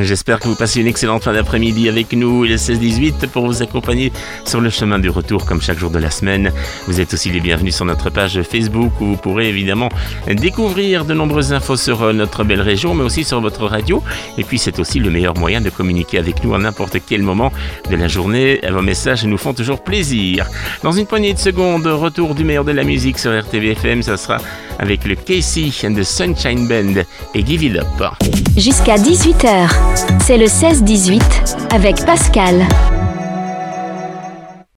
J'espère que vous passez une excellente fin d'après-midi avec nous, le 16-18, pour vous accompagner sur le chemin du retour comme chaque jour de la semaine. Vous êtes aussi les bienvenus sur notre page Facebook où vous pourrez évidemment découvrir de nombreuses infos sur notre belle région, mais aussi sur votre radio. Et puis c'est aussi le meilleur moyen de communiquer avec nous à n'importe quel moment de la journée. Vos messages nous font toujours plaisir. Dans une poignée de secondes, retour du meilleur de la musique sur RTVFM, ça sera avec le Casey and the Sunshine Band et Give It Up. Jusqu'à 18h, c'est le 16-18 avec Pascal.